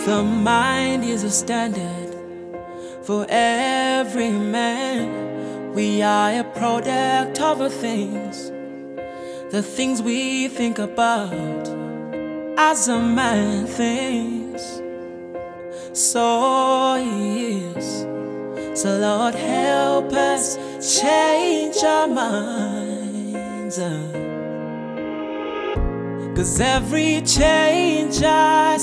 The mind is a standard for every man. We are a product of the things we think about as a man thinks. So he is. So Lord, help us change our minds. 'Cause every change I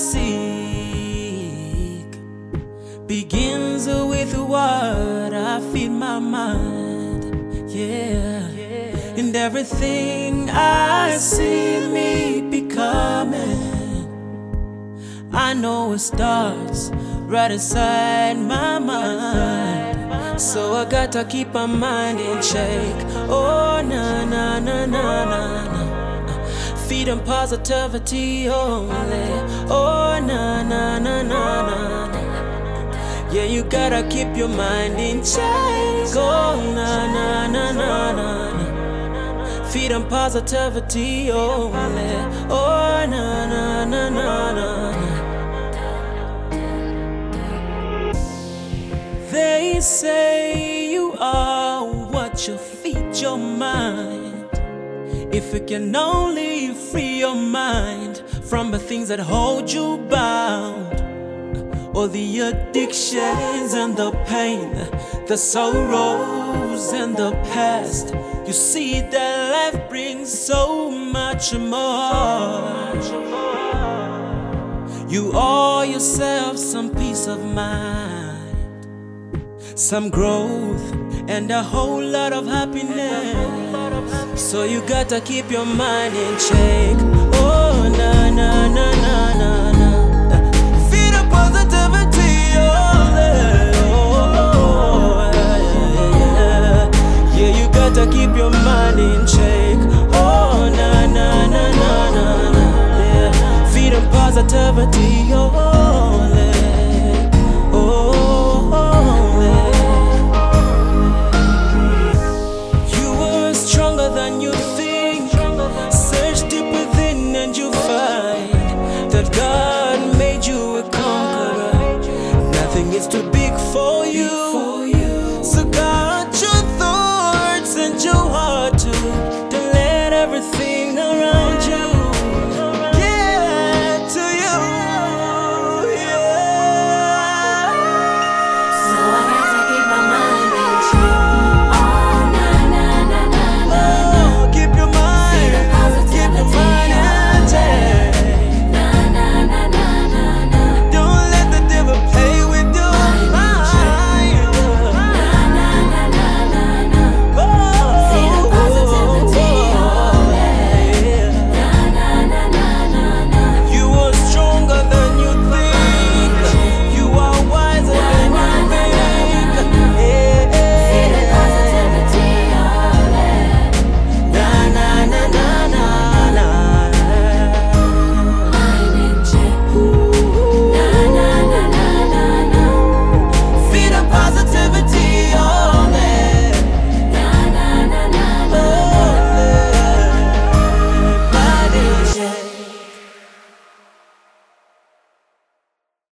seek begins with what I feed my mind. Yeah. And everything I see me becoming, I know it starts right inside my mind. So I gotta keep my mind in check. Oh, na na na na na na. Feed on positivity only. Oh, na na na na na. Yeah, you gotta keep your mind in check. Oh, na na na na na. Feed on positivity only. Oh, na na na na na. They say you are what you feed your mind. If you can only free your mind from the things that hold you bound, all the addictions and the pain, the sorrows and the past, you see that life brings so much more. You owe yourself some peace of mind, some growth, and a whole lot of happiness. So you gotta keep your mind in check. Oh, na na na na na na. Feed up positivity, oh, yeah. Yeah, you gotta keep your mind in check. Oh, na na na na na na. Yeah, feed up positivity, oh, God made you a conqueror. Nothing is too big for you.